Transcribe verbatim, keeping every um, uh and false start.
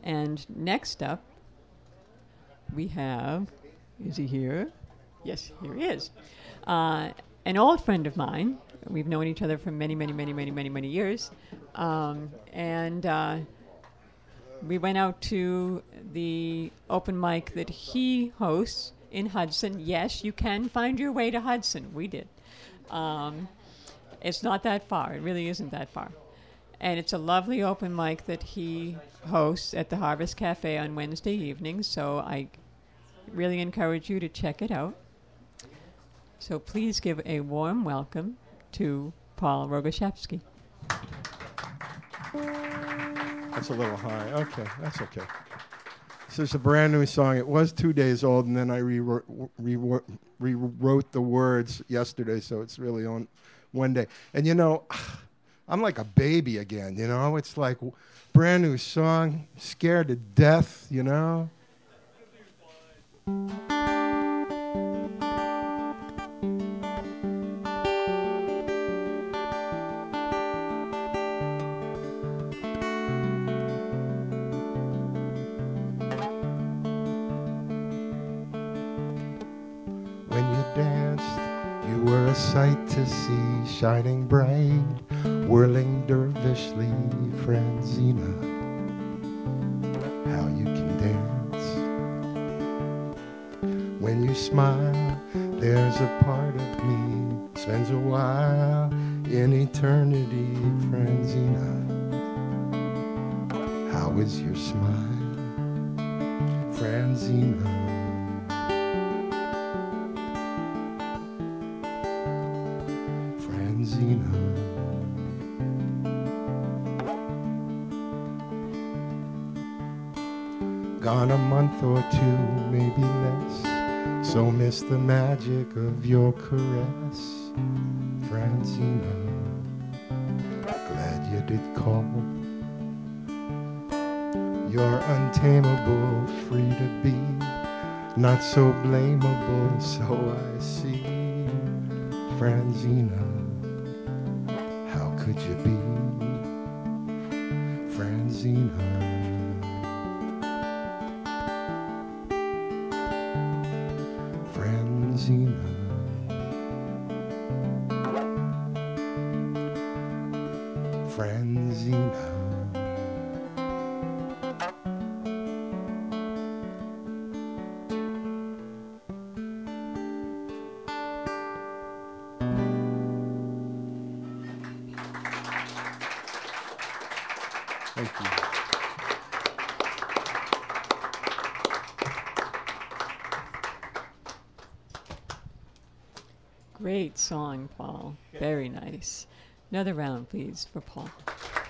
And next up, we have, is he here? Yes, here he is. Uh, an old friend of mine. We've known each other for many, many, many, many, many, many years. Um, and uh, we went out to the open mic that he hosts in Hudson. Yes, you can find your way to Hudson. We did. Um, it's not that far. It really isn't that far. And it's a lovely open mic that he hosts at the Harvest Cafe on Wednesday evenings. So I really encourage you to check it out. So please give a warm welcome to Paul Rogoshevsky. That's a little high. Okay, that's okay. This is a brand new song. It was two days old, and then I rewrote, rewrote, rewrote the words yesterday, so it's really on one day. And, you know, I'm like a baby again, you know? It's like brand new song, scared to death, you know? Sight to see, shining bright, whirling dervishly, Franzina, how you can dance. When you smile, there's a part of me spends a while in eternity, Franzina. How is your smile, Franzina? Gone a month or two, maybe less, so miss the magic of your caress, Francina. Glad you did call. You're untamable, free to be, not so blamable, so I see, Franzina. How could you be, Franzina? Franzina. Franzina. Thank you. Great song, Paul. Very nice. Another round, please, for Paul.